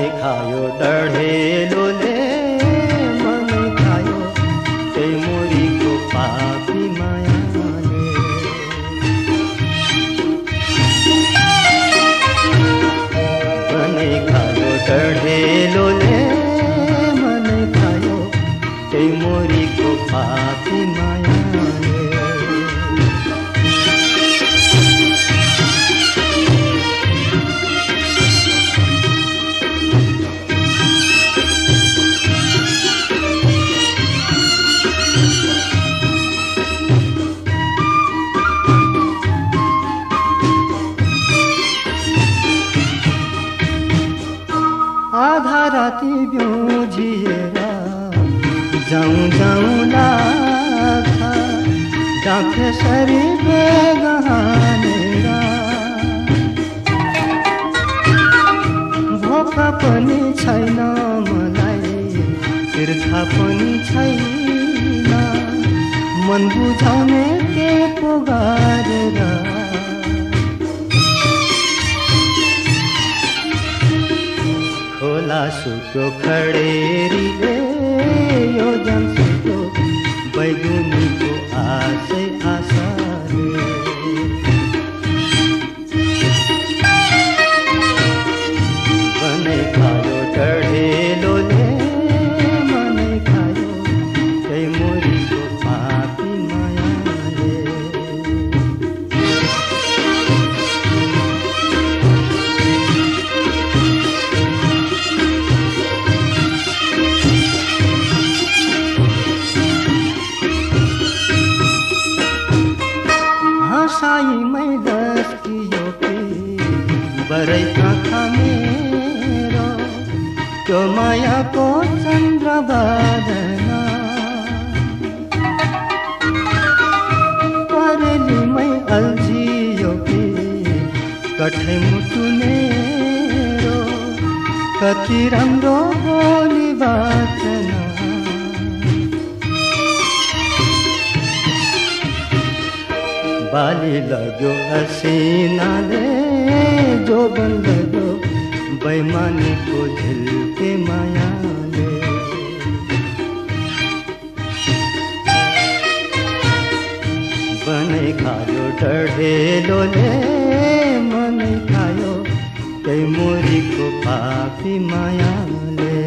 खायो डढेलोले मनै खायो त्यही मुरीको पापी मायाले मनै खायो डढेलोले मनै खायो त्यही मुरीको पापी मायाले आधा राति ब्योझिएर जाउँ जाउँ लाग्छ डाक्टर शरीर बेगहानेर भोका पनि छैन मलाई तिर्खा पनि छैन मन बुझाउने के पो गरेर खोला सुक्यो खडेरीले यो जन सुक्यो बैगुनीको आशै आशाले मनै खायो डढेलोले मनै खायो त्यही मुरीको पापी मायाले साईमै दस्कियो कि बरै आँखा मेरो त्यो मायाको चन्द्र बादना परेलीमै अल्झियो कि कठै मुटु मेरो कति राम्रो बोली वाचना बाली लग्यो असिनाले जोबन लग्यो बैमानीको झिल्के मायाले मनै खायो डढेलोले मनै खायो त्यही मुरीको पापी मायाले